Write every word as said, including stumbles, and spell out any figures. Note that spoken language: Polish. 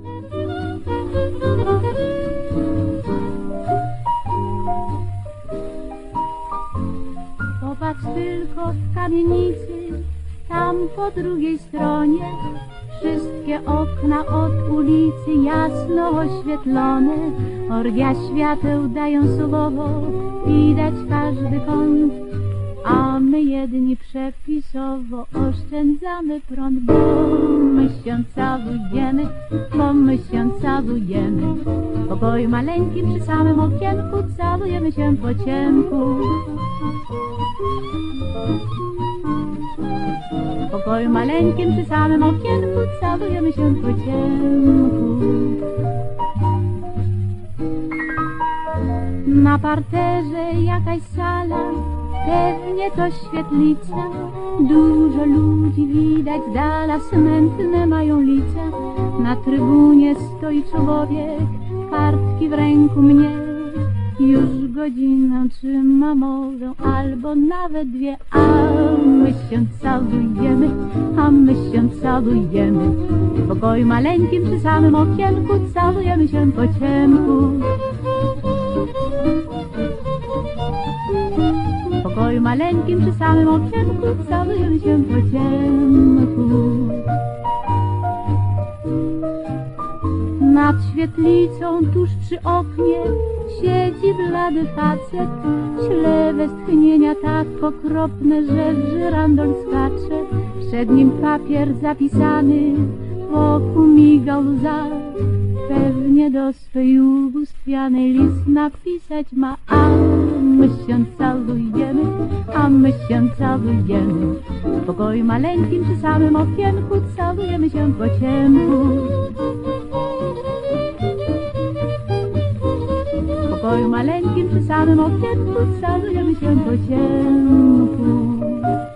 Popatrz tylko w kamienicy, tam po drugiej stronie. Wszystkie okna od ulicy jasno oświetlone. Orgia świateł dają słowo, widać każdy kąt. A my jedni przepisowo oszczędzamy prąd, bo my się całujemy, bo my się całujemy. W pokoju maleńkim przy samym okienku całujemy się po ciemku. W pokoju maleńkim przy samym okienku całujemy się po ciemku. Na parterze jakaś sala, pewnie to świetlica. Dużo ludzi widać z dala, smętne mają lica. Na trybunie stoi człowiek, kartki w ręku mnie. Już godzinę trzyma mowę, albo nawet dwie. A my się całujemy, a my się całujemy. W pokoju maleńkim przy samym okienku całujemy się po ciemku. W pokoju maleńkim przy samym okienku całujemy się po ciemku. Nad świetlicą tuż przy oknie siedzi blady facet. Śle westchnienia tak okropne, że w żyrandol skacze. Przed nim papier zapisany, wokół migał łza. Pewnie do swej ubóstwianej list napisać ma. A my się całujemy, a my się całujemy. W pokoju maleńkim przy samym okienku całujemy się po ciemku. W pokoju maleńkim przy samym okienku całujemy się po ciemku.